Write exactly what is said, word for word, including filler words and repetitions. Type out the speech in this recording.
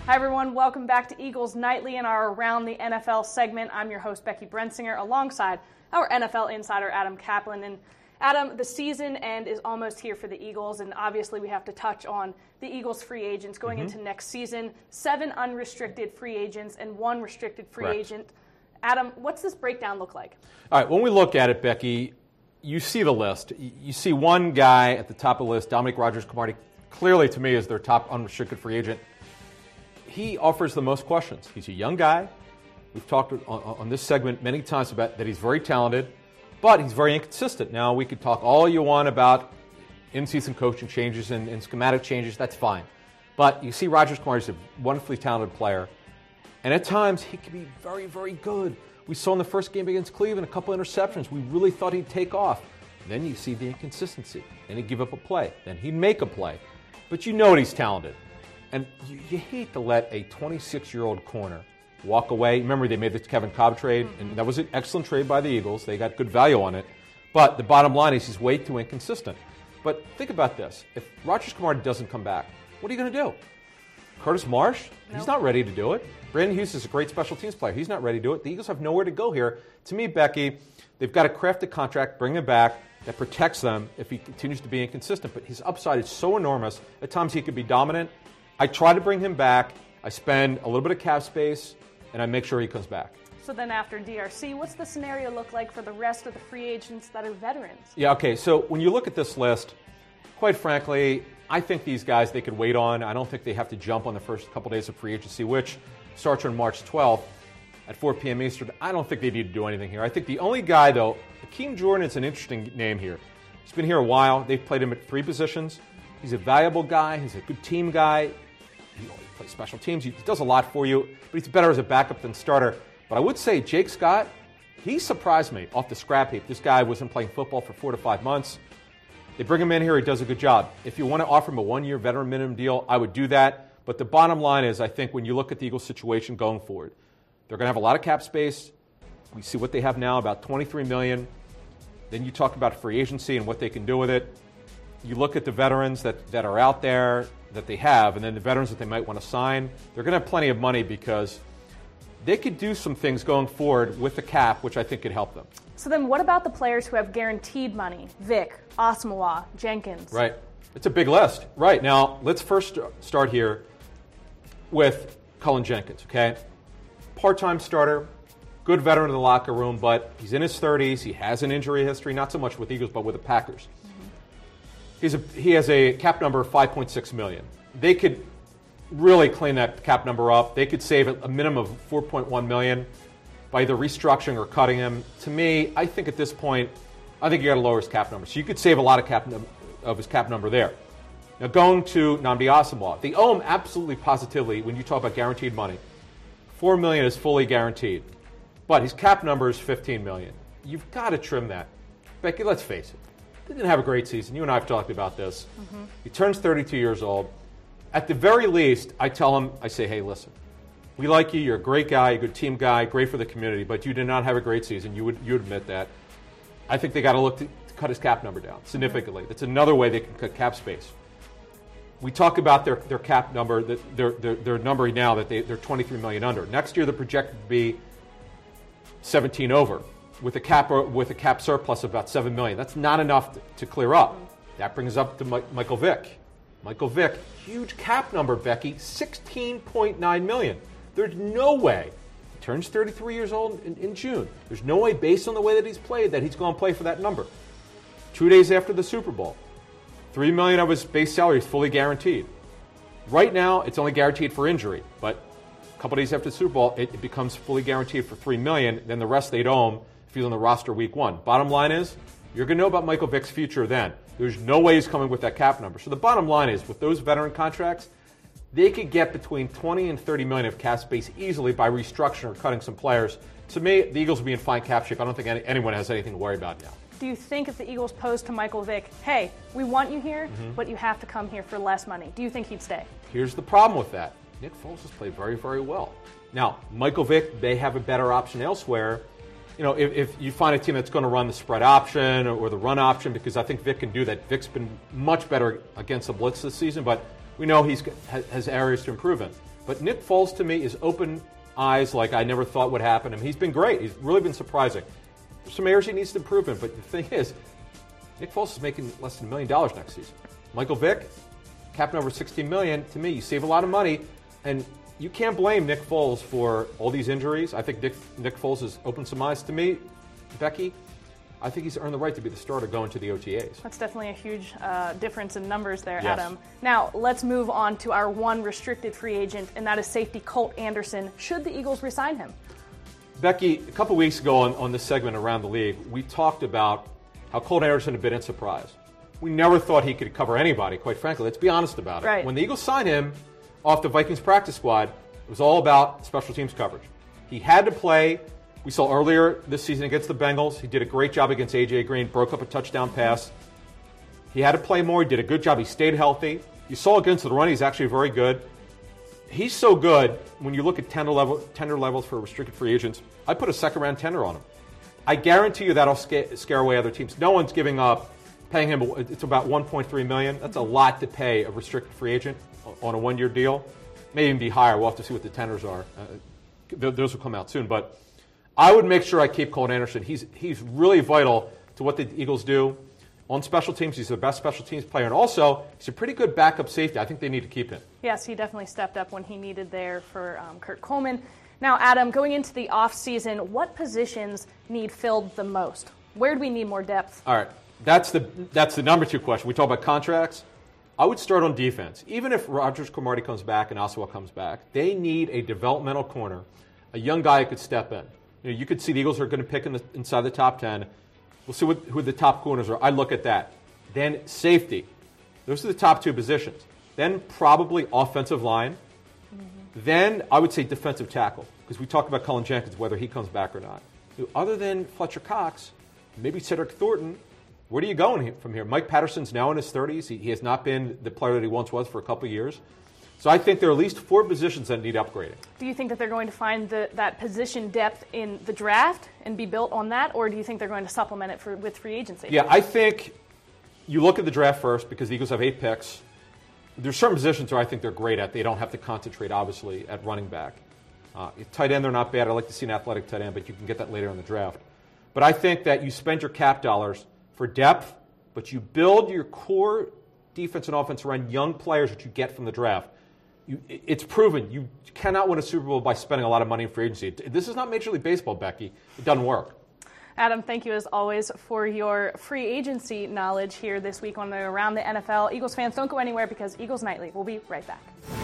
Hi, everyone. Welcome back to Eagles Nightly and our Around the N F L segment. I'm your host, Becky Brensinger, alongside our N F L insider, Adam Kaplan. And Adam, the season end is almost here for the Eagles, and obviously we have to touch on the Eagles free agents going mm-hmm. into next season. Seven unrestricted free agents and one restricted free Correct. agent. Adam, what's this breakdown look like? All right, when we look at it, Becky, you see the list. You see one guy at the top of the list, Dominique Rodgers-Cromartie, clearly to me is their top unrestricted free agent. He offers the most questions. He's a young guy. We've talked on, on this segment many times about that he's very talented, but he's very inconsistent. Now, we could talk all you want about in-season coaching changes and, and schematic changes. That's fine. But you see Rodgers-Cromartie's a wonderfully talented player, and at times he can be very, very good. We saw in the first game against Cleveland a couple interceptions. We really thought he'd take off. Then you see the inconsistency. Then he'd give up a play. Then he'd make a play. But you know he's talented. And you, you hate to let a twenty-six-year-old corner walk away. Remember, they made the Kevin Cobb trade, and that was an excellent trade by the Eagles. They got good value on it. But the bottom line is he's way too inconsistent. But think about this. If Rodgers-Cromartie doesn't come back, what are you going to do? Curtis Marsh? Nope. He's not ready to do it. Brandon Hughes is a great special teams player. He's not ready to do it. The Eagles have nowhere to go here. To me, Becky, they've got to craft a contract, bring him back, that protects them if he continues to be inconsistent. But his upside is so enormous. At times he could be dominant. I try to bring him back. I spend a little bit of cap space, and I make sure he comes back. So then after D R C, what's the scenario look like for the rest of the free agents that are veterans? Yeah, okay. So when you look at this list, quite frankly, I think these guys they could wait on. I don't think they have to jump on the first couple days of free agency, which starts on March twelfth at four p.m. Eastern. I don't think they need to do anything here. I think the only guy, though, Akeem Jordan is an interesting name here. He's been here a while. They've played him at three positions. He's a valuable guy. He's a good team guy. He plays special teams. He does a lot for you, but he's better as a backup than starter. But I would say Jake Scott, he surprised me off the scrap heap. This guy wasn't playing football for four to five months. They bring him in here. He does a good job. If you want to offer him a one-year veteran minimum deal, I would do that. But the bottom line is, I think when you look at the Eagles' situation going forward, they're going to have a lot of cap space. We see what they have now, about twenty-three million dollars. Then you talk about free agency and what they can do with it. You look at the veterans that, that are out there that they have, and then the veterans that they might want to sign. They're going to have plenty of money because they could do some things going forward with the cap, which I think could help them. So then what about the players who have guaranteed money? Vic, Asamoah, Jenkins. Right. It's a big list. Right. Now, let's first start here with Cullen Jenkins, okay? Part-time starter, good veteran in the locker room, but he's in his thirties. He has an injury history, not so much with Eagles, but with the Packers. Mm-hmm. He's a, he has a cap number of five point six million dollars. They could really clean that cap number up. They could save a minimum of four point one million dollars by either restructuring or cutting him. To me, I think at this point, I think you got to lower his cap number. So you could save a lot of cap num- of his cap number there. Now going to Nnamdi Asomugha, they owe him absolutely positively when you talk about guaranteed money. Four million dollars is fully guaranteed, but his cap number is fifteen million dollars. You've got to trim that. Becky, let's face it. He didn't have a great season. You and I have talked about this. Mm-hmm. He turns thirty-two years old. At the very least, I tell him, I say, hey, listen, we like you. You're a great guy, a good team guy, great for the community, but you did not have a great season. You would you admit that. I think they got to look to, to cut his cap number down significantly. Mm-hmm. That's another way they can cut cap space. We talk about their, their cap number, that their, their, their number now that they, they're twenty-three million dollars under. Next year, they're projected to be seventeen over with a cap with a cap surplus of about seven million dollars. That's not enough to, to clear up. That brings us up to Mike, Michael Vick. Michael Vick, huge cap number, Becky, sixteen point nine million dollars. There's no way. He turns thirty-three years old in, in June. There's no way, based on the way that he's played, that he's going to play for that number. Two days after the Super Bowl, three million dollars of his base salary is fully guaranteed. Right now, it's only guaranteed for injury, but a couple days after the Super Bowl, it, it becomes fully guaranteed for three million dollars. Then the rest they'd owe him if he's on the roster week one. Bottom line is, you're going to know about Michael Vick's future then. There's no way he's coming with that cap number. So the bottom line is, with those veteran contracts, they could get between twenty and thirty million of cap space easily by restructuring or cutting some players. To me, the Eagles will be in fine cap shape. I don't think any, anyone has anything to worry about now. Do you think if the Eagles posed to Michael Vick, hey, we want you here, mm-hmm. but you have to come here for less money, do you think he'd stay? Here's the problem with that. Nick Foles has played very, very well. Now, Michael Vick may have a better option elsewhere. You know, if, if you find a team that's going to run the spread option or, or the run option, because I think Vick can do that. Vick's been much better against the blitz this season, but we know he's has areas to improve in. But Nick Foles, to me, is open eyes like I never thought would happen. I mean, he's been great. He's really been surprising. There's some areas he needs to improve in, but the thing is, Nick Foles is making less than a million dollars next season. Michael Vick, capping over sixteen million dollars. To me, you save a lot of money, and you can't blame Nick Foles for all these injuries. I think Nick, Nick Foles has opened some eyes to me. Becky, I think he's earned the right to be the starter going to the O T As. That's definitely a huge uh, difference in numbers there, Yes. Adam. Now, let's move on to our one restricted free agent, and that is safety Colt Anderson. Should the Eagles re-sign him? Becky, a couple weeks ago on, on this segment Around the League, we talked about how Colt Anderson had been in surprise. We never thought he could cover anybody, quite frankly. Let's be honest about it. Right. When the Eagles signed him off the Vikings practice squad, it was all about special teams coverage. He had to play. We saw earlier this season against the Bengals, he did a great job against A J Green, broke up a touchdown pass. He had to play more. He did a good job. He stayed healthy. You saw against the run, he's actually very good. He's so good when you look at tender, level, tender levels for restricted free agents. I put a second-round tender on him. I guarantee you that'll scare, scare away other teams. No one's giving up, paying him. It's about one point three million dollars. That's a lot to pay a restricted free agent on a one-year deal. May even be higher. We'll have to see what the tenders are. Uh, those will come out soon. But I would make sure I keep Colt Anderson. He's he's really vital to what the Eagles do on special teams. He's the best special teams player, and also he's a pretty good backup safety. I think they need to keep him. Yes, he definitely stepped up when he needed there for um, Kurt Coleman. Now, Adam, going into the offseason, what positions need filled the most? Where do we need more depth? All right, that's the that's the number two question. We talk about contracts. I would start on defense. Even if Rogers Cromartie comes back and Oswald comes back, they need a developmental corner, a young guy who could step in. You know, you could see the Eagles are going to pick in the, inside the top ten. We'll see what, who the top corners are. I look at that. Then safety. Those are the top two positions. Then probably offensive line. Mm-hmm. Then I would say defensive tackle, because we talked about Cullen Jenkins, whether he comes back or not. Other than Fletcher Cox, maybe Cedric Thornton, where do you go from here? Mike Patterson's now in his thirties. He, he has not been the player that he once was for a couple of years. So I think there are at least four positions that need upgrading. Do you think that they're going to find the, that position depth in the draft and be built on that, or do you think they're going to supplement it for, with free agency? Yeah, I think you look at the draft first, because the Eagles have eight picks. There's certain positions where I think they're great at. They don't have to concentrate, obviously, at running back. Uh, tight end, they're not bad. I like to see an athletic tight end, but you can get that later in the draft. But I think that you spend your cap dollars for depth, but you build your core defense and offense around young players that you get from the draft. You, it's proven you cannot win a Super Bowl by spending a lot of money in free agency. This is not Major League Baseball, Becky. It doesn't work. Adam, thank you as always for your free agency knowledge here this week on the Around the N F L. Eagles fans, don't go anywhere, because Eagles Nightly will be right back.